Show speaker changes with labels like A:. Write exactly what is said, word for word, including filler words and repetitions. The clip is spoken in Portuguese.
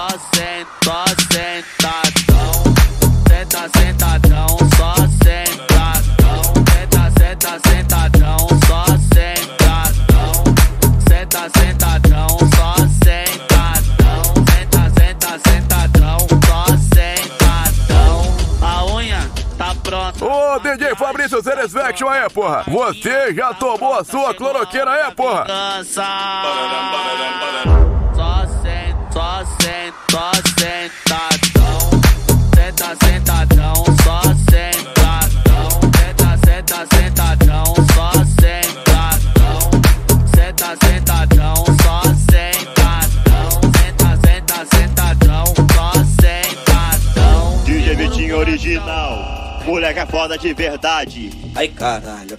A: só senta, só sentadão. Senta, sentadão, só sentadão. Senta, senta, sentadão, só sentadão. Senta, sentadão, só sentadão. Senta, senta, sentadão, só sentadão. A unha tá pronta.
B: Ô, D J Fabrício Satisfaction aí, porra. Você já tomou a sua cloroquina aí, porra?
A: Dança. Só senta, só senta, só sentadão. Senta, sentadão, só sentadão. Senta, senta, sentadão, só sentadão. Senta, sentadão, só sentadão. Senta, senta, sentadão, só sentadão.
C: D J Vitinho original, moleque é foda de verdade.
D: Ai caralho.